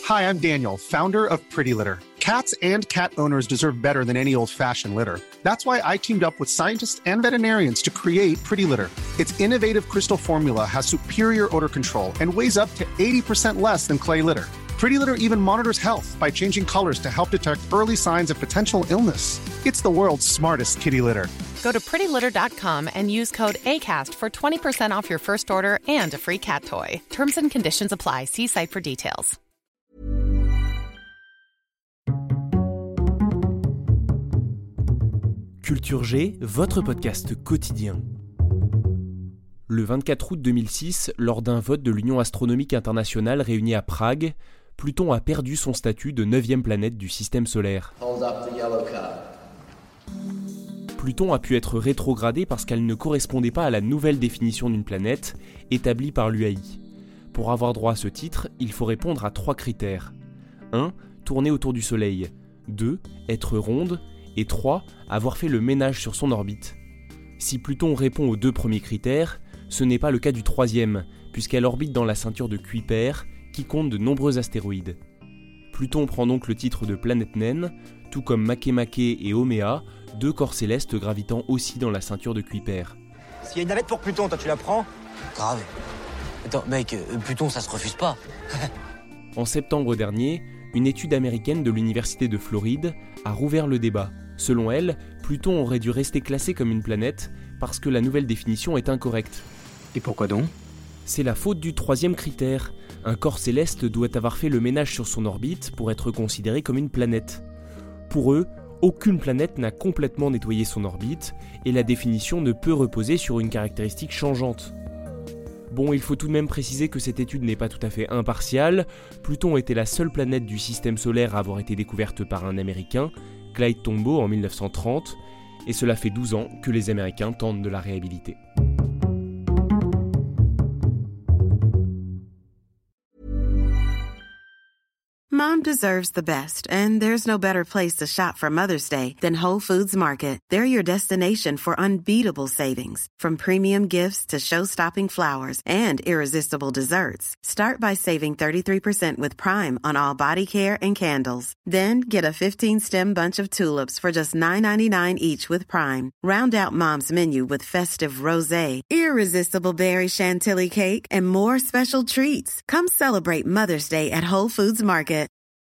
Hi, I'm Daniel, founder of Pretty Litter. Cats and cat owners deserve better than any old-fashioned litter. That's why I teamed up with scientists and veterinarians to create Pretty Litter. Its innovative crystal formula has superior odor control and weighs up to 80% less than clay litter. Pretty Litter even monitors health by changing colors to help detect early signs of potential illness. It's the world's smartest kitty litter. Go to prettylitter.com and use code ACAST for 20% off your first order and a free cat toy. Terms and conditions apply. See site for details. Culture G, votre podcast quotidien. Le 24 août 2006, lors d'un vote de l'Union astronomique internationale réunie à Prague, Pluton a perdu son statut de 9e planète du système solaire. Pluton a pu être rétrogradée parce qu'elle ne correspondait pas à la nouvelle définition d'une planète établie par l'UAI. Pour avoir droit à ce titre, il faut répondre à 3 critères. 1. Tourner autour du Soleil. 2. Être ronde. Et 3. Avoir fait le ménage sur son orbite. Si Pluton répond aux 2 premiers critères, ce n'est pas le cas du 3e, puisqu'elle orbite dans la ceinture de Kuiper, qui compte de nombreux astéroïdes. Pluton prend donc le titre de planète naine, tout comme Makemake et Haumea, 2 corps célestes gravitant aussi dans la ceinture de Kuiper. S'il y a une navette pour Pluton, toi tu la prends ? Grave. Attends, mec, Pluton, ça se refuse pas. En septembre dernier, une étude américaine de l'Université de Floride a rouvert le débat. Selon elle, Pluton aurait dû rester classé comme une planète parce que la nouvelle définition est incorrecte. Et pourquoi donc ? C'est la faute du 3e critère. Un corps céleste doit avoir fait le ménage sur son orbite pour être considéré comme une planète. Pour eux, aucune planète n'a complètement nettoyé son orbite et la définition ne peut reposer sur une caractéristique changeante. Bon, il faut tout de même préciser que cette étude n'est pas tout à fait impartiale. Pluton était la seule planète du système solaire à avoir été découverte par un Américain, Clyde Tombaugh en 1930, et cela fait 12 ans que les Américains tentent de la réhabiliter. Mom deserves the best, and there's no better place to shop for Mother's Day than Whole Foods Market. They're your destination for unbeatable savings, from premium gifts to show-stopping flowers and irresistible desserts. Start by saving 33% with Prime on all body care and candles. Then get a 15-stem bunch of tulips for just $9.99 each with Prime. Round out Mom's menu with festive rosé, irresistible berry chantilly cake, and more special treats. Come celebrate Mother's Day at Whole Foods Market.